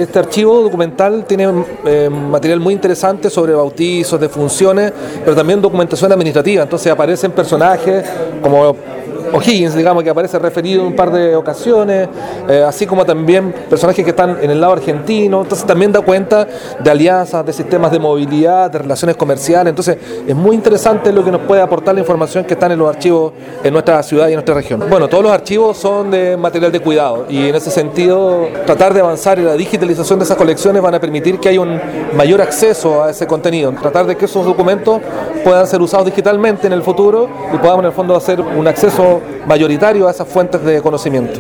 Este archivo documental tiene material muy interesante sobre bautizos, defunciones, pero también documentación administrativa. Entonces aparecen personajes como O'Higgins, digamos, que aparece referido en un par de ocasiones, así como también personajes que están en el lado argentino. Entonces también da cuenta de alianzas, de sistemas de movilidad, de relaciones comerciales. Entonces es muy interesante lo que nos puede aportar la información que están en los archivos en nuestra ciudad y en nuestra región. Bueno, todos los archivos son de material de cuidado y en ese sentido tratar de avanzar en la digitalización de esas colecciones van a permitir que haya un mayor acceso a ese contenido, tratar de que esos documentos puedan ser usados digitalmente en el futuro y podamos en el fondo hacer un acceso mayoritario a esas fuentes de conocimiento.